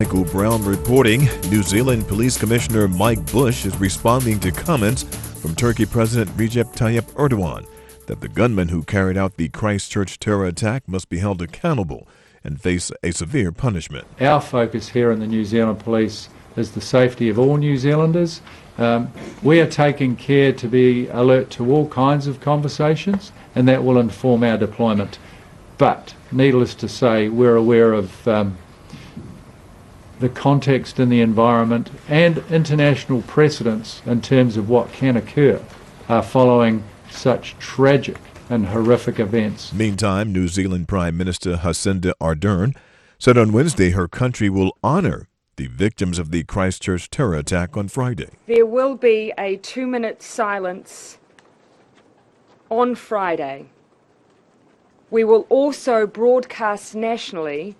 Michael Brown reporting. New Zealand Police Commissioner Mike Bush is responding to comments from Turkey President Recep Tayyip Erdogan that the gunman who carried out the Christchurch terror attack must be held accountable and face a severe punishment. Our focus here in the New Zealand Police is the safety of all New Zealanders. We are taking care to be alert to all kinds of conversations, and that will inform our deployment. But, needless to say, we're aware of the context and the environment and international precedents in terms of what can occur following such tragic and horrific events. Meantime, New Zealand Prime Minister Jacinda Ardern said on Wednesday her country will honor the victims of the Christchurch terror attack on Friday. There will be a 2-minute silence on Friday. We will also broadcast nationally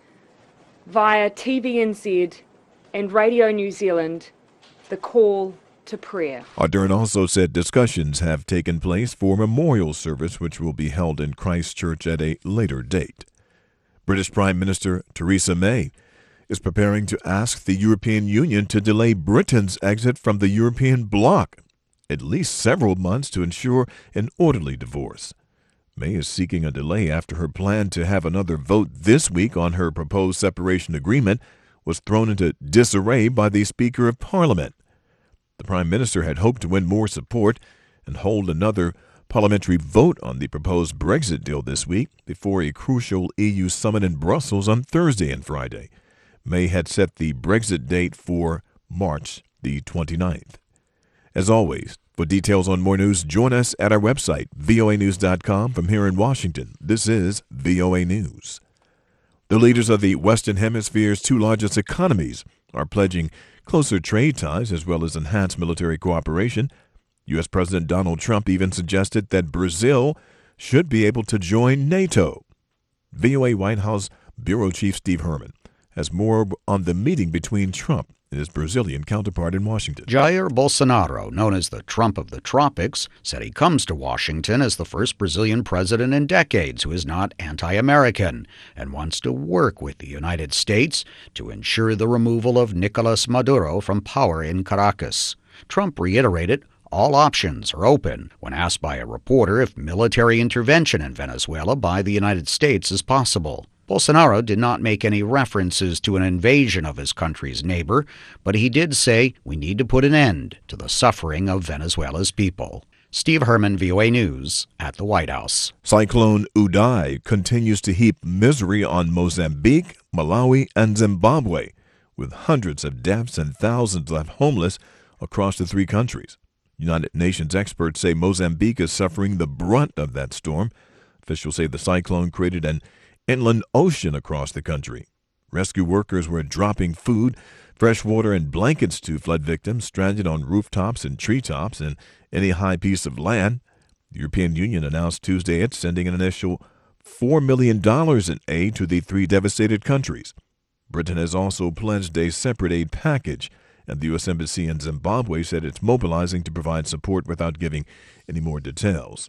via TVNZ and Radio New Zealand the call to prayer. Ardern also said discussions have taken place for a memorial service which will be held in Christchurch at a later date. British Prime Minister Theresa May is preparing to ask the European Union to delay Britain's exit from the European bloc at least several months to ensure an orderly divorce. May is seeking a delay after her plan to have another vote this week on her proposed separation agreement was thrown into disarray by the Speaker of Parliament. The Prime Minister had hoped to win more support and hold another parliamentary vote on the proposed Brexit deal this week before a crucial EU summit in Brussels on Thursday and Friday. May had set the Brexit date for March the 29th. As always, for details on more news, join us at our website, voanews.com. From here in Washington, this is VOA News. The leaders of the Western Hemisphere's two largest economies are pledging closer trade ties as well as enhanced military cooperation. U.S. President Donald Trump even suggested that Brazil should be able to join NATO. VOA White House Bureau Chief Steve Herman has more on the meeting between Trump and his Brazilian counterpart in Washington. Jair Bolsonaro, known as the Trump of the tropics, said he comes to Washington as the first Brazilian president in decades who is not anti-American and wants to work with the United States to ensure the removal of Nicolas Maduro from power in Caracas. Trump reiterated all options are open when asked by a reporter if military intervention in Venezuela by the United States is possible. Bolsonaro did not make any references to an invasion of his country's neighbor, but he did say we need to put an end to the suffering of Venezuela's people. Steve Herman, VOA News, at the White House. Cyclone Udai continues to heap misery on Mozambique, Malawi, and Zimbabwe, with hundreds of deaths and thousands left homeless across the three countries. United Nations experts say Mozambique is suffering the brunt of that storm. Officials say the cyclone created an inland ocean across the country. Rescue workers were dropping food, fresh water, and blankets to flood victims stranded on rooftops and treetops and any high piece of land. The European Union announced Tuesday it's sending an initial $4 million in aid to the three devastated countries. Britain has also pledged a separate aid package, and the U.S. Embassy in Zimbabwe said it's mobilizing to provide support without giving any more details.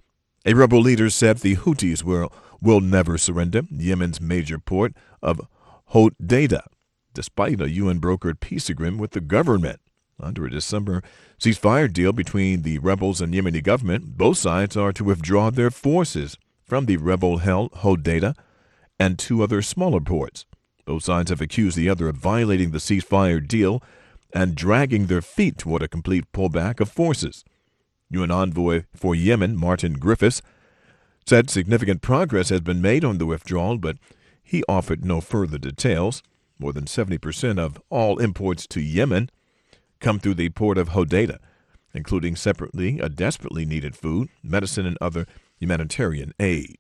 A rebel leader said the Houthis will never surrender Yemen's major port of Hodeidah, despite a UN-brokered peace agreement with the government. Under a December ceasefire deal between the rebels and Yemeni government, both sides are to withdraw their forces from the rebel-held Hodeidah and two other smaller ports. Both sides have accused the other of violating the ceasefire deal and dragging their feet toward a complete pullback of forces. UN envoy for Yemen, Martin Griffiths, said significant progress has been made on the withdrawal, but he offered no further details. More than 70% of all imports to Yemen come through the port of Hodeidah, including separately a desperately needed food, medicine, and other humanitarian aid.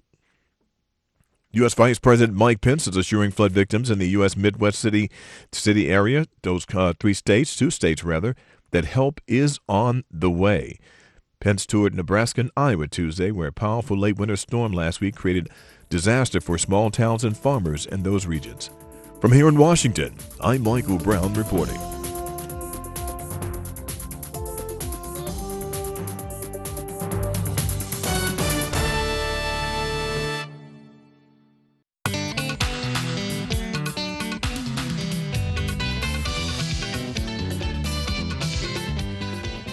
U.S. Vice President Mike Pence is assuring flood victims in the U.S. Midwest city area, those two states, that help is on the way. Pence toured Nebraska and Iowa Tuesday, where a powerful late winter storm last week created disaster for small towns and farmers in those regions. From here in Washington, I'm Michael Brown reporting.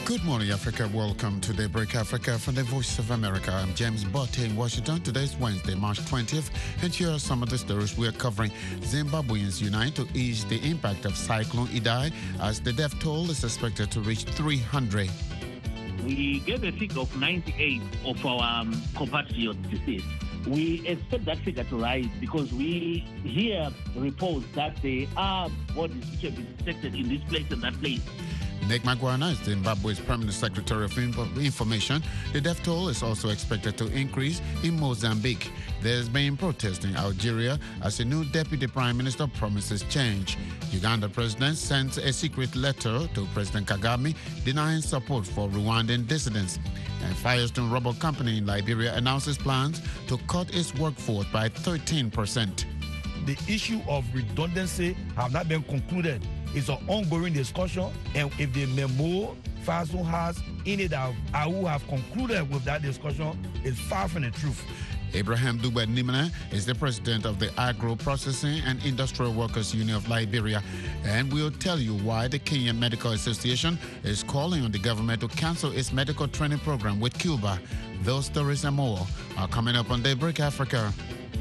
Good morning, Africa. Welcome to Daybreak Africa from the Voice of America. I'm James Botte in Washington. Today is Wednesday, March 20th, and here are some of the stories we are covering. Zimbabweans unite to ease the impact of Cyclone Idai as the death toll is expected to reach 300. We gave a figure of 98 of our compatriots deceased. We expect that figure to rise because we hear reports that there are bodies which have been detected in this place and that place. Nick Magwana is Zimbabwe's Permanent Secretary of Information. The death toll is also expected to increase in Mozambique. There's been protest in Algeria as a new deputy prime minister promises change. Uganda president sent a secret letter to President Kagame denying support for Rwandan dissidents. And Firestone Rubber Company in Liberia announces plans to cut its workforce by 13%. The issue of redundancy have not been concluded. It's an ongoing discussion, and if the memo Firestone has in it that who have concluded with that discussion is far from the truth. Abraham Dube Nimene is the president of the Agro Processing and Industrial Workers Union of Liberia, and we'll tell you why the Kenyan Medical Association is calling on the government to cancel its medical training program with Cuba. Those stories and more are coming up on Daybreak Africa.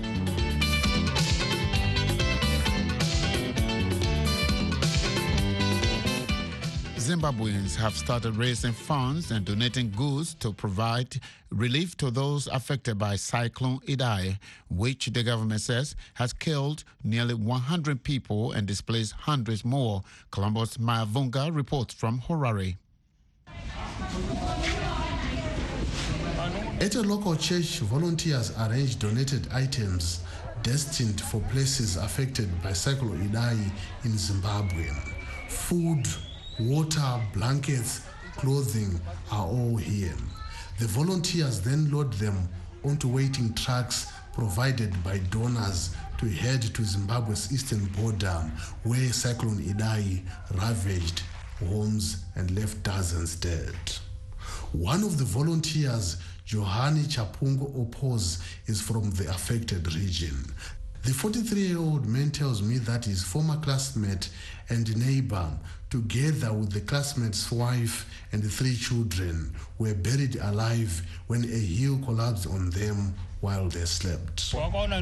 Zimbabweans have started raising funds and donating goods to provide relief to those affected by Cyclone Idai, which the government says has killed nearly 100 people and displaced hundreds more. Columbus Mavunga reports from Harare. At a local church, volunteers arranged donated items destined for places affected by Cyclone Idai in Zimbabwe. Food, water, blankets, clothing are all here. The volunteers then load them onto waiting trucks provided by donors to head to Zimbabwe's eastern border, where Cyclone Idai ravaged homes and left dozens dead. One of the volunteers, Johani Chapungo Opos, is from the affected region. The 43-year-old man tells me that his former classmate and neighbor, together with the classmate's wife and the 3 children, were buried alive when a hill collapsed on them while they slept.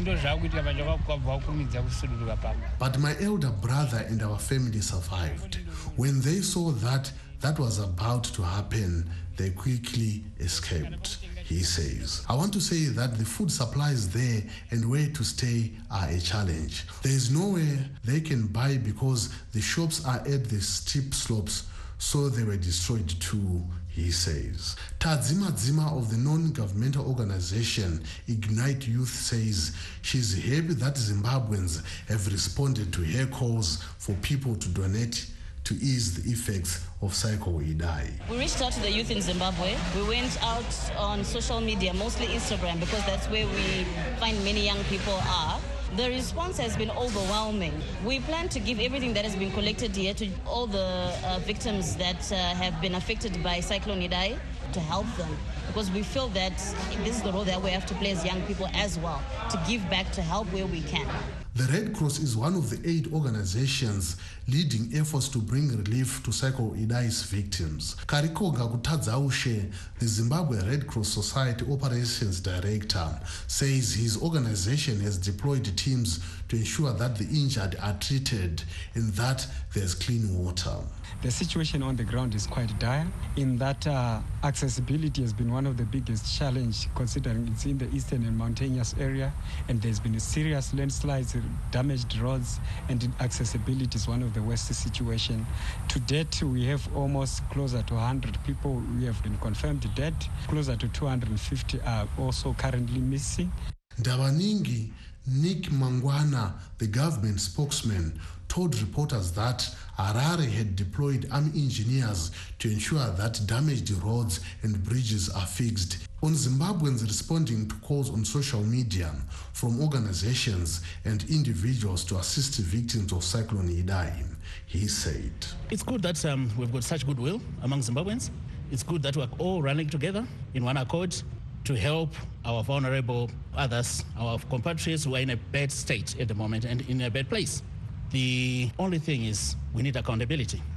But my elder brother and our family survived. When they saw that was about to happen, they quickly escaped, he says. I want to say that the food supplies there and where to stay are a challenge. There is nowhere they can buy because the shops are at the steep slopes, so they were destroyed too, he says. Tadzima Dzima of the non-governmental organization Ignite Youth says she's happy that Zimbabweans have responded to her calls for people to donate to ease the effects of Cyclone Idai. We reached out to the youth in Zimbabwe. We went out on social media, mostly Instagram, because that's where we find many young people are. The response has been overwhelming. We plan to give everything that has been collected here to all the victims that have been affected by Cyclone Idai to help them, because we feel that this is the role that we have to play as young people as well, to give back, to help where we can. The Red Cross is one of the 8 organizations leading efforts to bring relief to Cyclone Idai's victims. Karikoga Kutadzaushe, the Zimbabwe Red Cross Society Operations Director, says his organization has deployed teams to ensure that the injured are treated and that there's clean water. The situation on the ground is quite dire in that accessibility has been one of the biggest challenges, considering it's in the eastern and mountainous area, and there's been a serious landslides, damaged roads, and accessibility is one of the worst situations. To date, we have almost closer to 100 people we have been confirmed dead. Closer to 250 are also currently missing. Ndawaningi Nick Mangwana, the government spokesman, told reporters that Harare had deployed army engineers to ensure that damaged roads and bridges are fixed. On Zimbabweans responding to calls on social media from organizations and individuals to assist victims of Cyclone Idai, he said, It's good that we've got such goodwill among Zimbabweans. It's good that we're all running together in one accord to help our vulnerable others, our compatriots who are in a bad state at the moment and in a bad place. The only thing is we need accountability.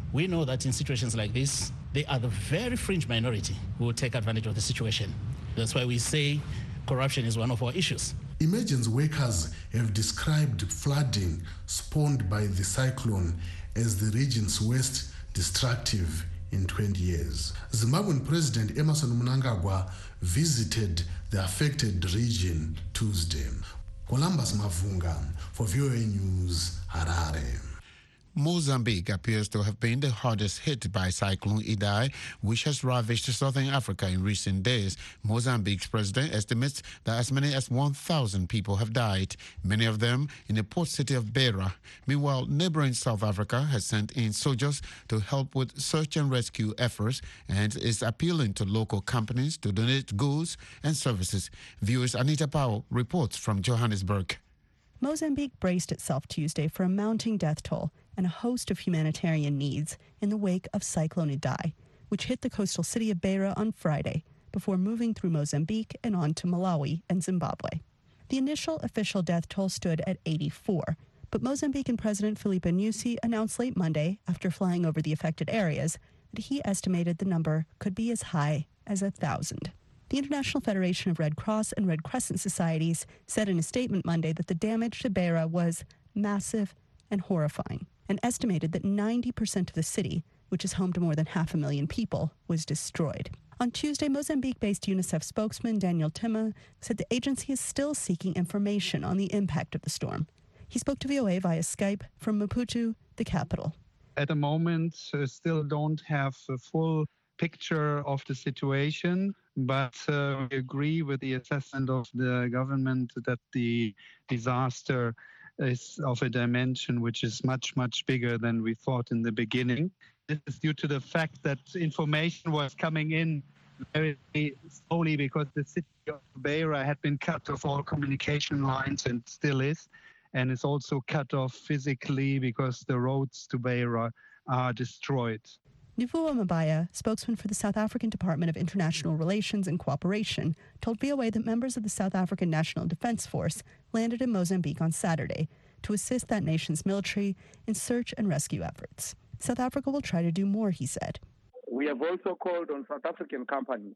We know that in situations like this, they are the very fringe minority who will take advantage of the situation. That's why we say corruption is one of our issues. Emergency workers have described flooding spawned by the cyclone as the region's worst destructive in 20 years. Zimbabwean President Emmerson Mnangagwa visited the affected region Tuesday. Columbus Mavunga for VOA News, Harare. Mozambique appears to have been the hardest hit by Cyclone Idai, which has ravaged southern Africa in recent days. Mozambique's president estimates that as many as 1,000 people have died, many of them in the port city of Beira. Meanwhile, neighboring South Africa has sent in soldiers to help with search and rescue efforts and is appealing to local companies to donate goods and services. Viewers Anita Powell reports from Johannesburg. Mozambique braced itself Tuesday for a mounting death toll and a host of humanitarian needs in the wake of Cyclone Idai, which hit the coastal city of Beira on Friday before moving through Mozambique and on to Malawi and Zimbabwe. The initial official death toll stood at 84, but Mozambican President Filipe Nyusi announced late Monday, after flying over the affected areas, that he estimated the number could be as high as 1,000. The International Federation of Red Cross and Red Crescent Societies said in a statement Monday that the damage to Beira was massive and horrifying, and estimated that 90% of the city, which is home to more than 500,000 people, was destroyed. On Tuesday, Mozambique-based UNICEF spokesman Daniel Timmer said the agency is still seeking information on the impact of the storm. He spoke to VOA via Skype from Maputo, the capital. At the moment, still don't have a full picture of the situation, but we agree with the assessment of the government that the disaster is of a dimension which is much, much bigger than we thought in the beginning. This is due to the fact that information was coming in very slowly because the city of Beira had been cut off all communication lines and still is, and it's also cut off physically because the roads to Beira are destroyed. Nivuo Mabaya, spokesman for the South African Department of International Relations and Cooperation, told VOA that members of the South African National Defense Force landed in Mozambique on Saturday to assist that nation's military in search and rescue efforts. South Africa will try to do more, he said. We have also called on South African companies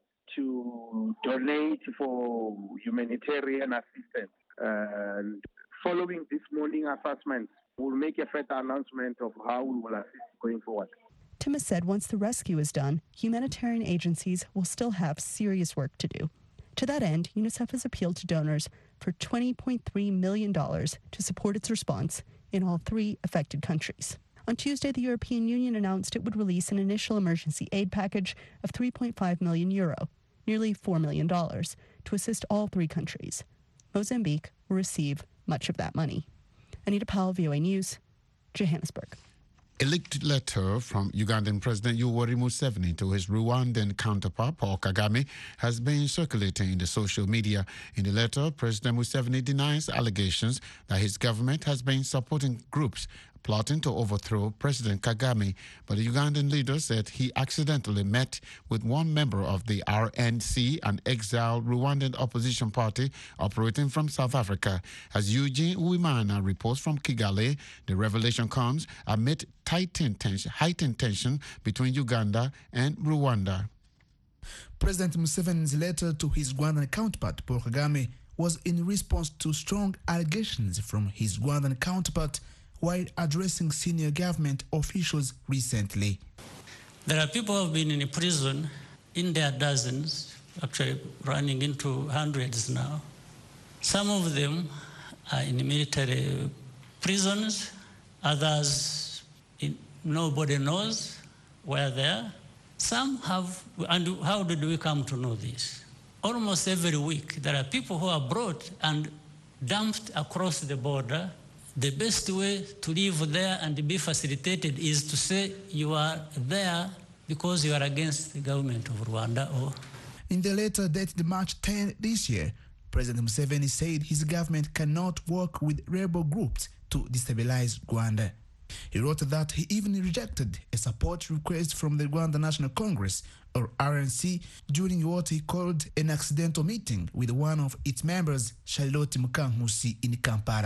to donate for humanitarian assistance. And following this morning assessment, we'll make a further announcement of how we will assist going forward. Timmis said once the rescue is done, humanitarian agencies will still have serious work to do. To that end, UNICEF has appealed to donors for $20.3 million to support its response in all 3 affected countries. On Tuesday, the European Union announced it would release an initial emergency aid package of €3.5 million, nearly $4 million, to assist all 3 countries. Mozambique will receive much of that money. Anita Powell, VOA News, Johannesburg. A leaked letter from Ugandan President Yoweri Museveni to his Rwandan counterpart, Paul Kagame, has been circulating in the social media. In the letter, President Museveni denies allegations that his government has been supporting groups plotting to overthrow President Kagame, but the Ugandan leader said he accidentally met with one member of the RNC, an exiled Rwandan opposition party operating from South Africa. As Eugene Uwimana reports from Kigali, the revelation comes amid heightened tension between Uganda and Rwanda. President Museveni's letter to his Rwandan counterpart, Paul Kagame, was in response to strong allegations from his Rwandan counterpart while addressing senior government officials recently. There are people who have been in prison in their dozens, actually running into hundreds now. Some of them are in military prisons, others nobody knows where they are. Some have, and how did we come to know this? Almost every week there are people who are brought and dumped across the border. The best way to live there and be facilitated is to say you are there because you are against the government of Rwanda. In the letter dated March 10 this year, President Museveni said his government cannot work with rebel groups to destabilize Rwanda. He wrote that he even rejected a support request from the Rwanda National Congress, or RNC, during what he called an accidental meeting with one of its members, Charlotte Mukankusi, in Kampala.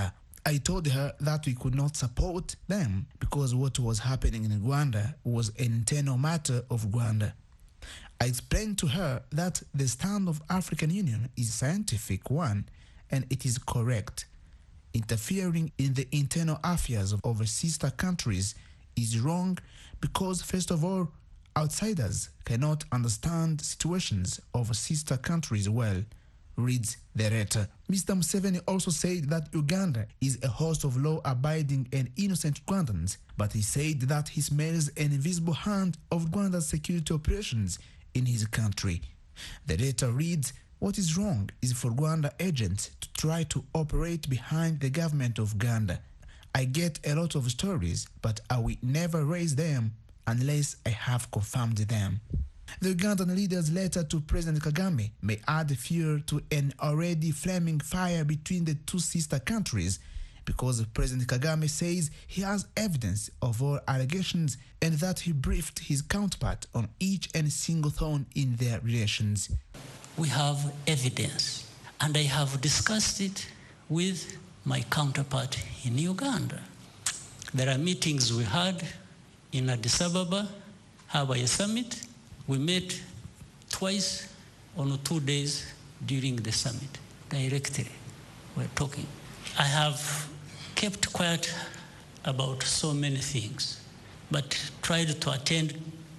I told her that we could not support them because what was happening in Rwanda was an internal matter of Rwanda. I explained to her that the stand of African Union is a scientific one and it is correct. Interfering in the internal affairs of our sister countries is wrong because, first of all, outsiders cannot understand situations of sister countries well, reads the letter. Mr. Museveni also said that Uganda is a host of law-abiding and innocent Rwandans, but he said that he smells an invisible hand of Rwanda's security operations in his country. The letter reads, "What is wrong is for Rwanda agents to try to operate behind the government of Uganda. I get a lot of stories, but I will never raise them unless I have confirmed them." The Ugandan leader's letter to President Kagame may add fuel to an already flaming fire between the two sister countries, because President Kagame says he has evidence of all allegations and that he briefed his counterpart on each and single thorn in their relations. We have evidence, and I have discussed it with my counterpart in Uganda. There are meetings we had in Addis Ababa, Hawaii Summit. We met twice on 2 days during the summit, directly. We're talking. I have kept quiet about so many things, but tried to attend,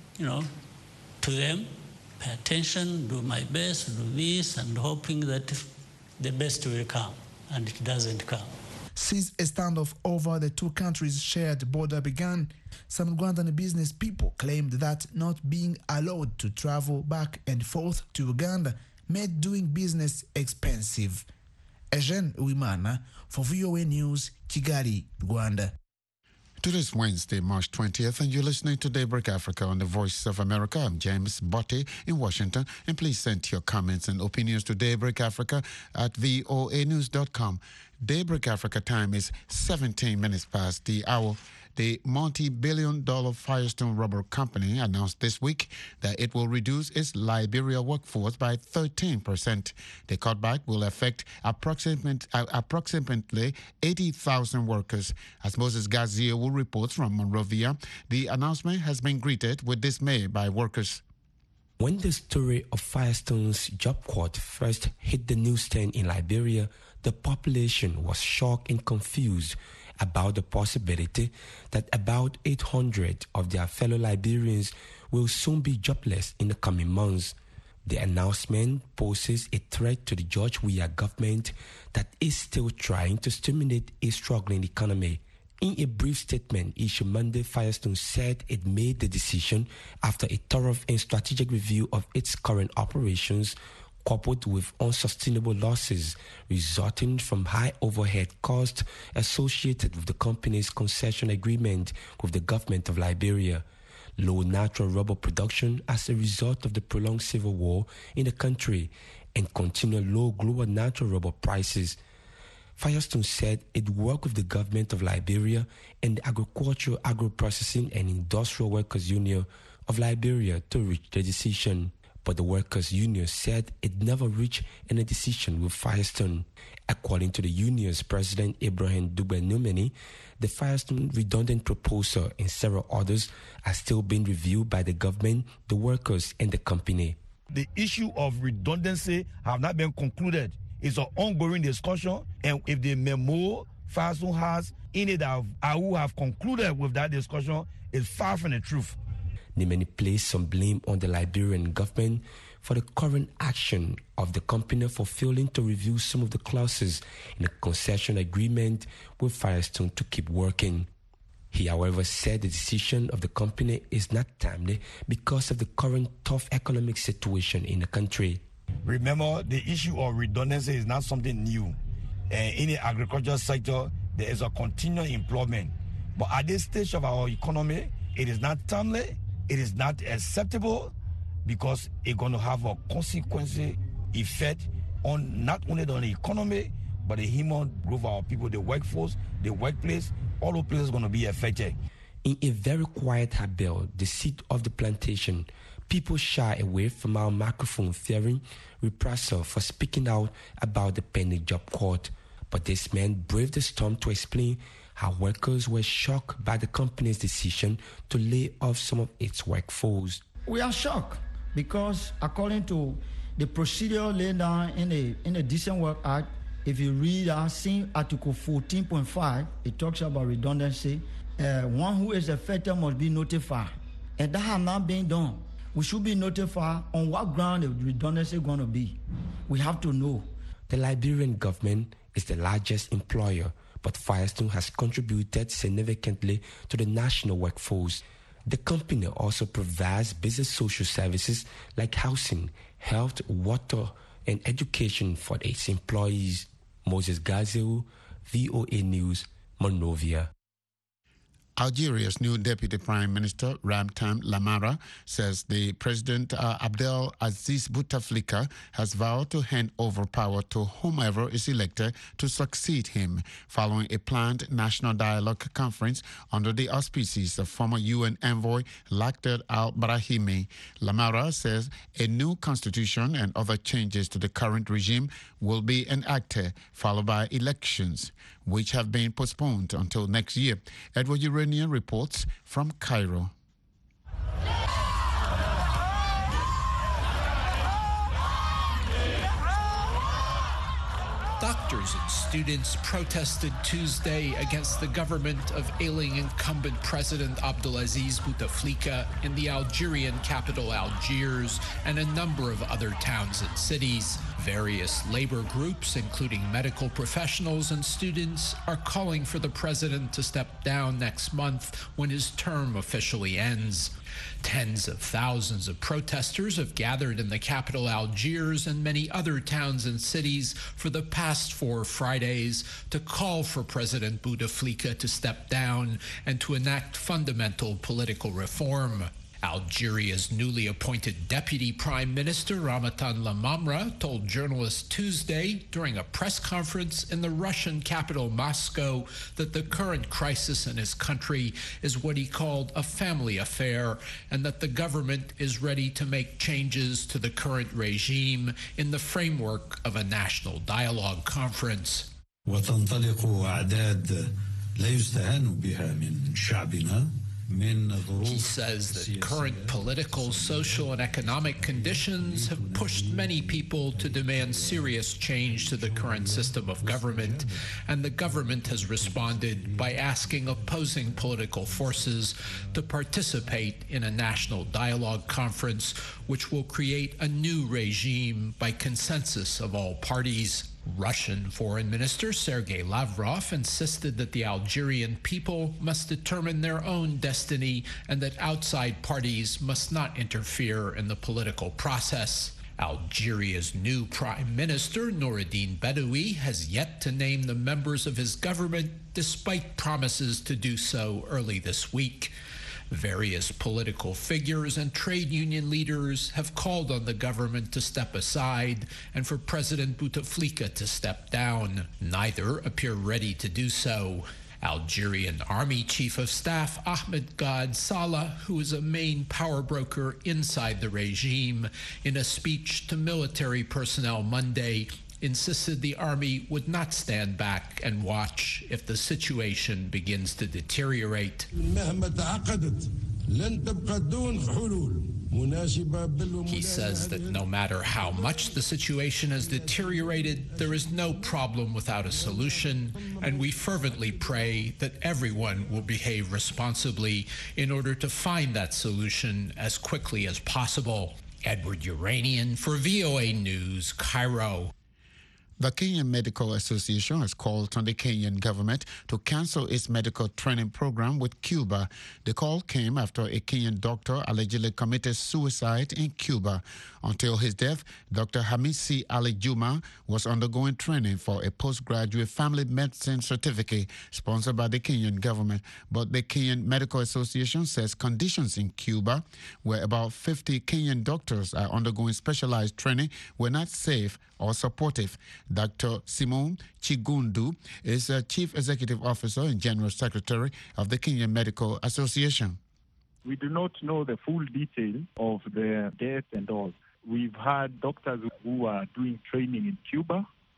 to them, pay attention, do my best, do this, and hoping that the best will come, and it doesn't come. Since a standoff over the two countries' shared border began, some Rwandan business people claimed that not being allowed to travel back and forth to Uganda made doing business expensive. Eugene Uwimana for VOA News, Kigali, Rwanda. Today's Wednesday, March 20th, and you're listening to Daybreak Africa on the Voice of America. I'm James Botte in Washington, and please send your comments and opinions to Daybreak Africa at voanews.com. Daybreak Africa time is 17 minutes past the hour. The multi-billion-dollar Firestone Rubber Company announced this week that it will reduce its Liberia workforce by 13%. The cutback will affect approximately 80,000 workers. As Moses Gazio will report from Monrovia, the announcement has been greeted with dismay by workers. When the story of Firestone's job cut first hit the newsstand in Liberia, the population was shocked and confused about the possibility that about 800 of their fellow Liberians will soon be jobless in the coming months. The announcement poses a threat to the George Weah government that is still trying to stimulate a struggling economy. In a brief statement issued Monday, Firestone said it made the decision after a thorough and strategic review of its current operations, coupled with unsustainable losses resulting from high overhead costs associated with the company's concession agreement with the government of Liberia, low natural rubber production as a result of the prolonged civil war in the country, and continued low global natural rubber prices. Firestone said it worked with the government of Liberia and the Agricultural, Agro-Processing and Industrial Workers Union of Liberia to reach the decision. But the Workers' Union said it never reached any decision with Firestone. According to the union's president, Ibrahim Dube-Numeni, the Firestone redundant proposal and several others are still being reviewed by the government, the workers, and the company. The issue of redundancy have not been concluded. It's an ongoing discussion, and if the memo Firestone has in it that who have concluded with that discussion is far from the truth. Numeni placed some blame on the Liberian government for the current action of the company for failing to review some of the clauses in the concession agreement with Firestone to keep working. He, however, said the decision of the company is not timely because of the current tough economic situation in the country. Remember, the issue of redundancy is not something new. In the agricultural sector, there is a continual employment. But at this stage of our economy, it is not timely, it is not acceptable, because it's going to have a consequence effect on not only on the economy, but the human growth of our people, the workforce, the workplace, all the places are going to be affected. In a very quiet Habel, the seat of the plantation, people shy away from our microphone fearing reprisal for speaking out about the pending job cut. But this man braved the storm to explain how workers were shocked by the company's decision to lay off some of its workforce. We are shocked because according to the procedure laid down in the Decent Work Act, if you read Article 14.5, it talks about redundancy. One who is affected must be notified. And that has not been done. We should be notified on what ground the redundancy is going to be. We have to know. The Liberian government is the largest employer, but Firestone has contributed significantly to the national workforce. The company also provides business social services like housing, health, water, and education for its employees. Moses Gazeu, VOA News, Monrovia. Algeria's new Deputy Prime Minister, Ramtan Lamara, says the President Abdel Aziz Bouteflika has vowed to hand over power to whomever is elected to succeed him, following a planned national dialogue conference under the auspices of former UN envoy Lakhdar al-Brahimi. Lamara says a new constitution and other changes to the current regime will be enacted, followed by elections, which have been postponed until next year. Edward Urania reports from Cairo. Doctors and students protested Tuesday against the government of ailing incumbent President Abdelaziz Bouteflika in the Algerian capital Algiers and a number of other towns and cities. Various labor groups, including medical professionals and students, are calling for the president to step down next month when his term officially ends. Tens of thousands of protesters have gathered in the capital Algiers and many other towns and cities for the past 4 Fridays to call for President Bouteflika to step down and to enact fundamental political reform. Algeria's newly appointed Deputy Prime Minister Ramtan Lamamra told journalists Tuesday during a press conference in the Russian capital Moscow that the current crisis in his country is what he called a family affair and that the government is ready to make changes to the current regime in the framework of a national dialogue conference. وتنطلق أعداد لا يستهان بها من شعبنا. He says that current political, social, and economic conditions have pushed many people to demand serious change to the current system of government, and the government has responded by asking opposing political forces to participate in a national dialogue conference, which will create a new regime by consensus of all parties. Russian Foreign Minister Sergei Lavrov insisted that the Algerian people must determine their own destiny and that outside parties must not interfere in the political process. Algeria's new Prime Minister, Noureddine Bedoui, has yet to name the members of his government, despite promises to do so early this week. Various political figures and trade union leaders have called on the government to step aside and for President Bouteflika to step down. Neither appear ready to do so. Algerian Army Chief of Staff Ahmed Gad Salah, who is a main power broker inside the regime, in a speech to military personnel Monday, insisted the army would not stand back and watch if the situation begins to deteriorate. He says that no matter how much the situation has deteriorated, there is no problem without a solution, and we fervently pray that everyone will behave responsibly in order to find that solution as quickly as possible. Edward Uranian for VOA News, Cairo. The Kenyan Medical Association has called on the Kenyan government to cancel its medical training program with Cuba. The call came after a Kenyan doctor allegedly committed suicide in Cuba. Until his death, Dr. Hamisi Ali Juma was undergoing training for a postgraduate family medicine certificate sponsored by the Kenyan government. But the Kenyan Medical Association says conditions in Cuba, where about 50 Kenyan doctors are undergoing specialized training, were not safe or supportive. Dr. Simon Chigundu is a Chief Executive Officer and General Secretary of the Kenyan Medical Association. We do not know the full detail of the death and all. We've had doctors who are doing training in Cuba,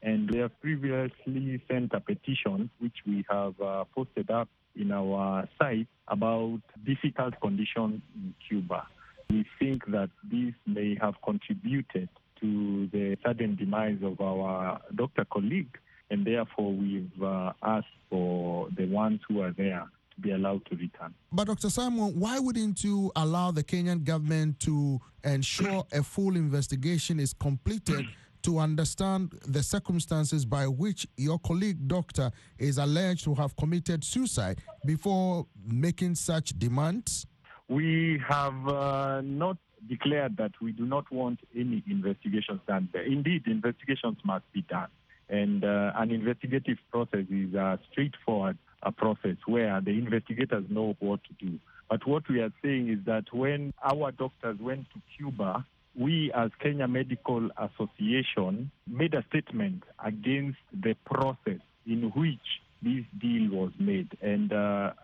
And we have previously sent a petition, which we have posted up in our site, about difficult conditions in Cuba. We think that this may have contributed to the sudden demise of our doctor colleague, and therefore we've asked for the ones who are there to be allowed to return. But Dr. Simon, why wouldn't you allow the Kenyan government to ensure a full investigation is completed to understand the circumstances by which your colleague doctor is alleged to have committed suicide before making such demands? We have not declared that we do not want any investigations done there. Indeed, investigations must be done. And an investigative process is a straightforward process where the investigators know what to do. But what we are saying is that when our doctors went to Cuba, we as Kenya Medical Association made a statement against the process in which this deal was made. And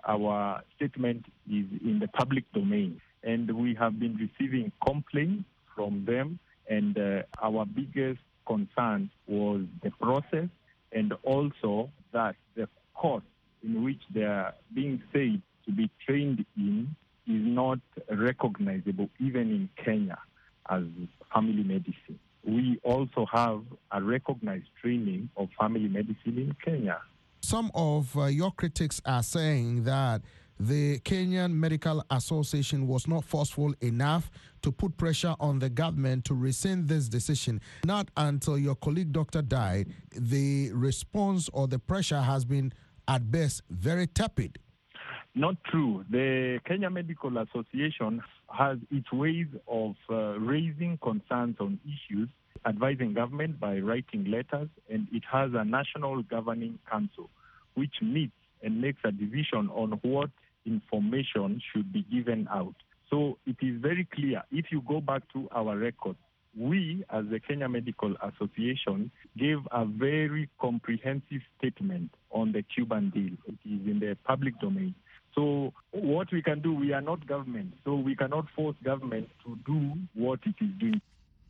our statement is in the public domain. And we have been receiving complaints from them. And our biggest concern was the process, and also that the course in which they are being said to be trained in is not recognizable even in Kenya as family medicine. We also have a recognized training of family medicine in Kenya. Some of your critics are saying that the Kenyan Medical Association was not forceful enough to put pressure on the government to rescind this decision. Not until your colleague doctor died, the response or the pressure has been, at best, very tepid. Not true. The Kenya Medical Association has its ways of raising concerns on issues, advising government by writing letters, and it has a national governing council which meets and makes a decision on what information should be given out. So it is very clear. If you go back to our records, we, as the Kenya Medical Association, gave a very comprehensive statement on the Cuban deal. It is in the public domain. So what we can do, we are not government, so we cannot force government to do what it is doing.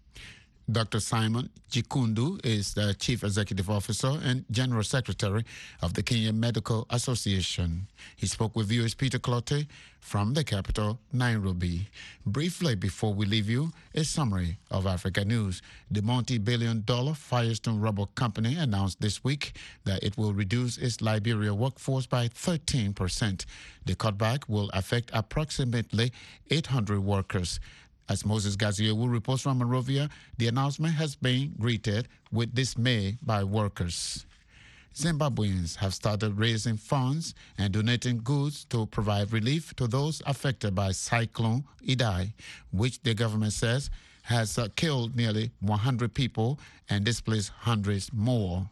Dr. Simon Gikundu is the Chief Executive Officer and General Secretary of the Kenya Medical Association. He spoke with viewers Peter Clotte from the capital, Nairobi. Briefly, before we leave you, a summary of Africa news. The multi-billion-dollar Firestone Rubber Company announced this week that it will reduce its Liberia workforce by 13%. The cutback will affect approximately 800 workers. As Moses Gaziewu reports from Monrovia, the announcement has been greeted with dismay by workers. Zimbabweans have started raising funds and donating goods to provide relief to those affected by Cyclone Idai, which the government says has killed nearly 100 people and displaced hundreds more.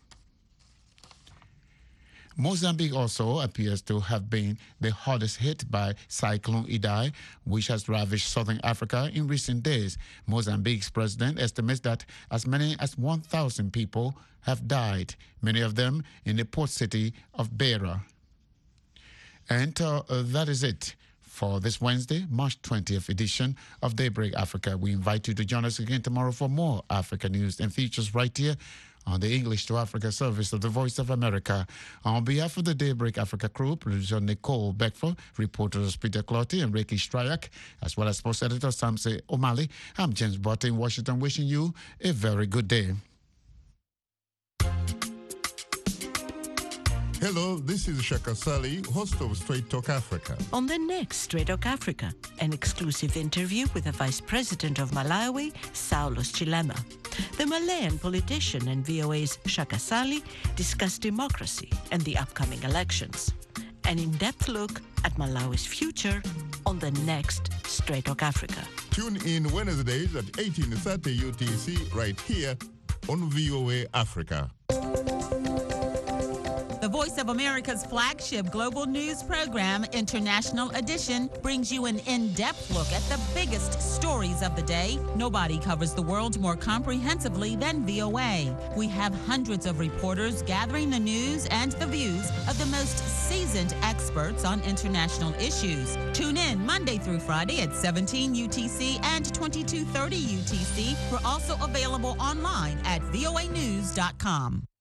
Mozambique also appears to have been the hardest hit by Cyclone Idai, which has ravaged southern Africa in recent days. Mozambique's president estimates that as many as 1,000 people have died, many of them in the port city of Beira. And that is it for this Wednesday, March 20th edition of Daybreak Africa. We invite you to join us again tomorrow for more Africa news and features right here on the English to Africa service of the Voice of America. On behalf of the Daybreak Africa crew, producer Nicole Beckford, reporters Peter Clotte and Ricky Stryak, as well as sports editor Samse O'Malley, I'm James Botte in Washington, wishing you a very good day. Hello, this is Shaka Sally, host of Straight Talk Africa. On the next Straight Talk Africa, an exclusive interview with the Vice President of Malawi, Saulos Chilema. The Malayan politician and VOA's Shaka Sally discuss democracy and the upcoming elections. An in-depth look at Malawi's future on the next Straight Talk Africa. Tune in Wednesdays at 18:30 UTC right here on VOA Africa. The Voice Voice of America's flagship global news program, International Edition, brings you an in-depth look at the biggest stories of the day. Nobody covers the world more comprehensively than VOA. We have hundreds of reporters gathering the news and the views of the most seasoned experts on international issues. Tune in Monday through Friday at 17 UTC and 2230 UTC. We're also available online at voanews.com.